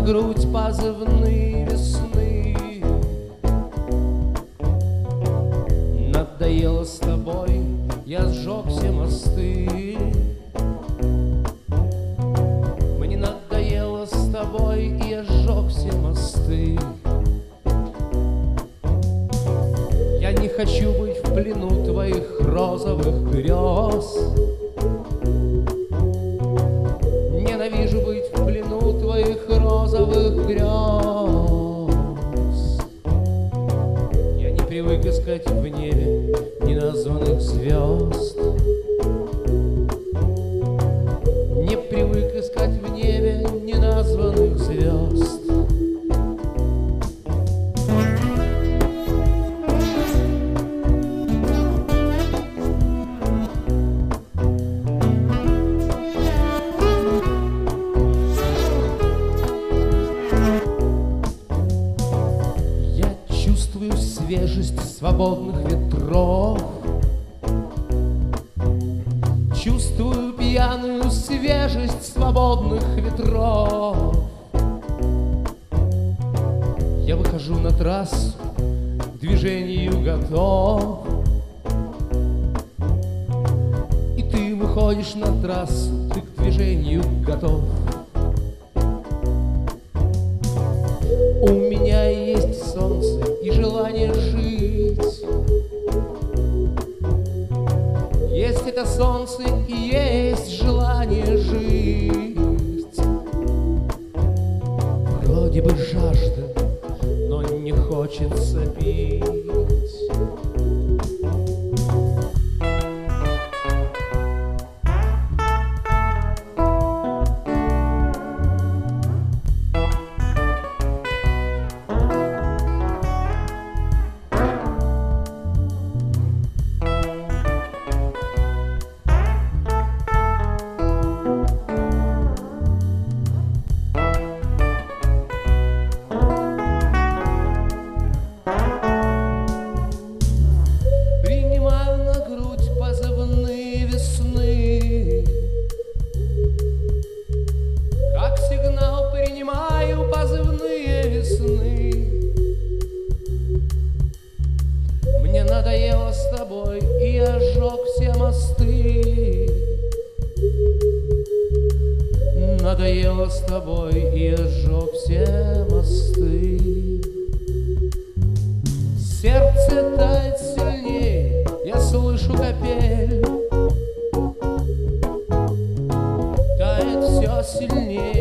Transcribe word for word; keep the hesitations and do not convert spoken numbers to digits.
грудь позывные весны. Надоело с тобой, я сжег все мосты. Мне надоело с тобой, и я сжег все мосты. Я не хочу быть в плену твоих розовых грез. Ненавижу быть в плену твоих розовых грез. Я не привык искать в небе неназванных звезд. Не привык искать в небе неназванных звезд. Чувствую свежесть свободных ветров, чувствую пьяную свежесть свободных ветров. Я выхожу на трассу, к движению готов. И ты выходишь на трассу, ты к движению готов. У меня есть солнце и желание жить. Есть это солнце и есть желание жить. Вроде бы жажда, но не хочется пить. Как сигнал принимаю позывные весны. Мне надоело с тобой, и я сжег все мосты. Надоело с тобой, и я сжег все мосты. Сердце тает сильнее, я слышу капель. Тает все сильнее.